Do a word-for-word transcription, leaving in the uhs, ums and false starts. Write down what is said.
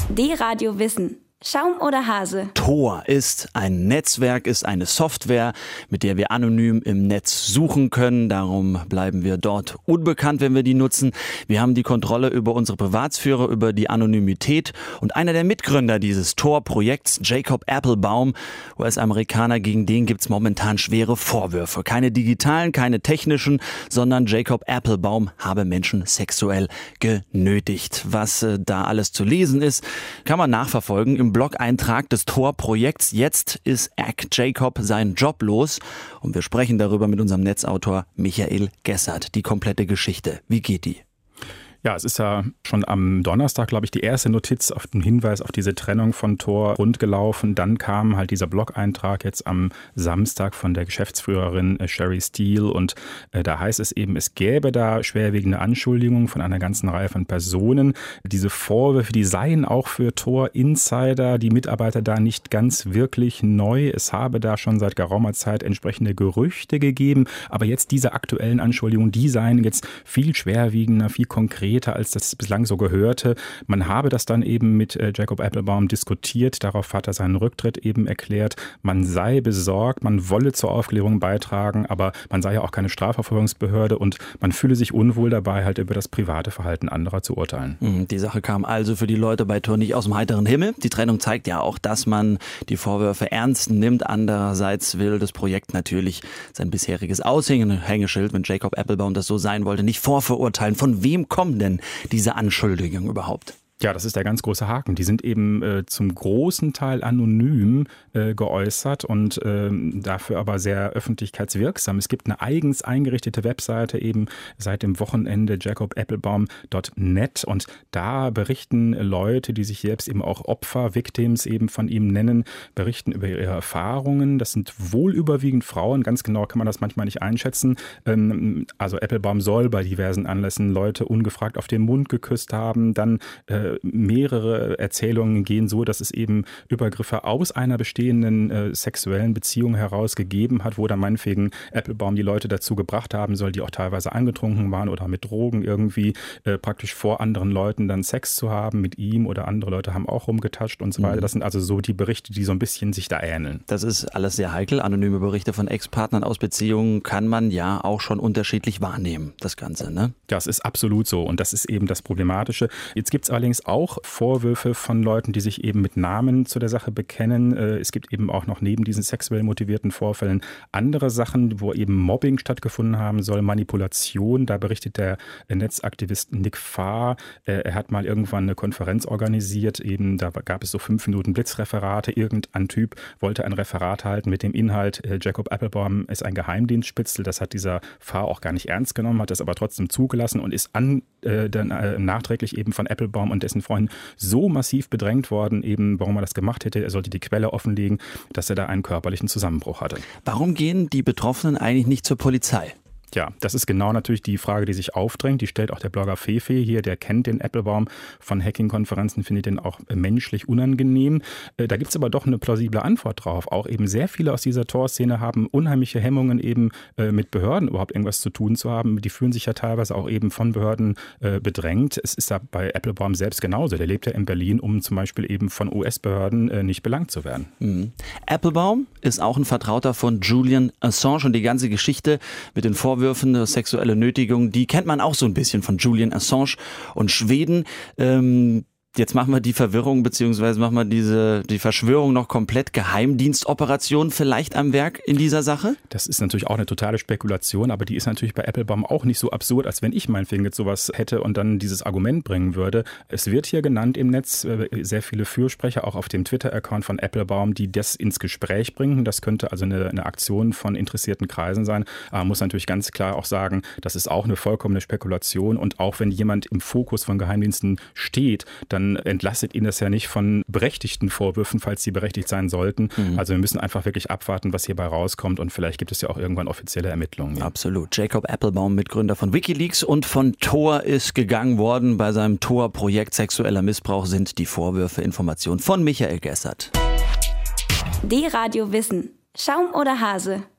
D-Radio Wissen. Schaum oder Hase? Tor ist ein Netzwerk, ist eine Software, mit der wir anonym im Netz suchen können. Darum bleiben wir dort unbekannt, wenn wir die nutzen. Wir haben die Kontrolle über unsere Privatsphäre, über die Anonymität. Und einer der Mitgründer dieses Tor-Projekts, Jacob Appelbaum, U S-Amerikaner, gegen den gibt's momentan schwere Vorwürfe. Keine digitalen, keine technischen, sondern Jacob Appelbaum habe Menschen sexuell genötigt. Was äh, da alles zu lesen ist, kann man nachverfolgen im Blog-Eintrag des Tor-Projekts. Jetzt ist Jacob seinen Job los und wir sprechen darüber mit unserem Netzautor Michael Gessert. Die komplette Geschichte. Wie geht die? Ja, es ist ja schon am Donnerstag, glaube ich, die erste Notiz auf den Hinweis auf diese Trennung von Tor rundgelaufen. Dann kam halt dieser Blog-Eintrag jetzt am Samstag von der Geschäftsführerin Sherry Steele und äh, da heißt es eben, es gäbe da schwerwiegende Anschuldigungen von einer ganzen Reihe von Personen. Diese Vorwürfe, die seien auch für Tor-Insider, die Mitarbeiter da nicht ganz wirklich neu. Es habe da schon seit geraumer Zeit entsprechende Gerüchte gegeben, aber jetzt diese aktuellen Anschuldigungen, die seien jetzt viel schwerwiegender, viel konkreter, als das bislang so gehörte. Man habe das dann eben mit äh, Jacob Appelbaum diskutiert. Darauf hat er seinen Rücktritt eben erklärt. Man sei besorgt, man wolle zur Aufklärung beitragen, aber man sei ja auch keine Strafverfolgungsbehörde und man fühle sich unwohl dabei, halt über das private Verhalten anderer zu urteilen. Die Sache kam also für die Leute bei Tor nicht aus dem heiteren Himmel. Die Trennung zeigt ja auch, dass man die Vorwürfe ernst nimmt. Andererseits will das Projekt natürlich sein bisheriges Aushängeschild, wenn Jacob Appelbaum das so sein wollte, nicht vorverurteilen. Von wem kommen denn diese Anschuldigungen überhaupt? Ja, das ist der ganz große Haken. Die sind eben äh, zum großen Teil anonym äh, geäußert und äh, dafür aber sehr öffentlichkeitswirksam. Es gibt eine eigens eingerichtete Webseite eben seit dem Wochenende jacob appelbaum punkt net und da berichten Leute, die sich selbst eben auch Opfer, Victims eben von ihm nennen, berichten über ihre Erfahrungen. Das sind wohl überwiegend Frauen. Ganz genau kann man das manchmal nicht einschätzen. Ähm, also Appelbaum soll bei diversen Anlässen Leute ungefragt auf den Mund geküsst haben, dann äh, mehrere Erzählungen gehen so, dass es eben Übergriffe aus einer bestehenden äh, sexuellen Beziehung heraus gegeben hat, wo dann meinetwegen Appelbaum die Leute dazu gebracht haben soll, die auch teilweise angetrunken waren oder mit Drogen irgendwie äh, praktisch vor anderen Leuten dann Sex zu haben mit ihm oder andere Leute haben auch rumgetatscht und so weiter. Das sind also so die Berichte, die so ein bisschen sich da ähneln. Das ist alles sehr heikel. Anonyme Berichte von Ex-Partnern aus Beziehungen kann man ja auch schon unterschiedlich wahrnehmen, das Ganze, ne? Das ist absolut so und das ist eben das Problematische. Jetzt gibt es allerdings auch Vorwürfe von Leuten, die sich eben mit Namen zu der Sache bekennen. Es gibt eben auch noch neben diesen sexuell motivierten Vorfällen andere Sachen, wo eben Mobbing stattgefunden haben soll, Manipulation. Da berichtet der Netzaktivist Nick Farr. Er hat mal irgendwann eine Konferenz organisiert. Eben, da gab es so fünf Minuten Blitzreferate. Irgendein Typ wollte ein Referat halten mit dem Inhalt, Jacob Appelbaum ist ein Geheimdienstspitzel. Das hat dieser Farr auch gar nicht ernst genommen, hat das aber trotzdem zugelassen und ist an, äh, dann, äh, nachträglich eben von Appelbaum und dessen Freunden so massiv bedrängt worden, eben warum er das gemacht hätte. Er sollte die Quelle offenlegen, dass er da einen körperlichen Zusammenbruch hatte. Warum gehen die Betroffenen eigentlich nicht zur Polizei? Ja, das ist genau natürlich die Frage, die sich aufdrängt. Die stellt auch der Blogger Fefe hier, der kennt den Appelbaum von Hacking-Konferenzen, findet den auch menschlich unangenehm. Da gibt es aber doch eine plausible Antwort drauf. Auch eben sehr viele aus dieser Tor-Szene haben unheimliche Hemmungen, eben mit Behörden überhaupt irgendwas zu tun zu haben. Die fühlen sich ja teilweise auch eben von Behörden bedrängt. Es ist da bei Appelbaum selbst genauso. Der lebt ja in Berlin, um zum Beispiel eben von U S-Behörden nicht belangt zu werden. Mhm. Appelbaum ist auch ein Vertrauter von Julian Assange und die ganze Geschichte mit den Vorwürfen Vorwürfen, sexuelle Nötigung, die kennt man auch so ein bisschen von Julian Assange und Schweden. Ähm, Jetzt machen wir die Verwirrung beziehungsweise machen wir diese die Verschwörung noch komplett. Geheimdienstoperation vielleicht am Werk in dieser Sache? Das ist natürlich auch eine totale Spekulation, aber die ist natürlich bei Appelbaum auch nicht so absurd, als wenn ich meinetwegen jetzt sowas hätte und dann dieses Argument bringen würde. Es wird hier genannt im Netz, sehr viele Fürsprecher, auch auf dem Twitter-Account von Appelbaum, die das ins Gespräch bringen. Das könnte also eine, eine Aktion von interessierten Kreisen sein. Aber man muss natürlich ganz klar auch sagen, das ist auch eine vollkommene Spekulation und auch wenn jemand im Fokus von Geheimdiensten steht, dann entlastet ihn das ja nicht von berechtigten Vorwürfen, falls sie berechtigt sein sollten. Mhm. Also wir müssen einfach wirklich abwarten, was hierbei rauskommt und vielleicht gibt es ja auch irgendwann offizielle Ermittlungen. Ja. Absolut. Jacob Appelbaum, Mitgründer von WikiLeaks und von Tor, ist gegangen worden. Bei seinem Tor-Projekt sexueller Missbrauch sind die Vorwürfe. Informationen von Michael Gessert. D-Radio Wissen. Schaum oder Hase?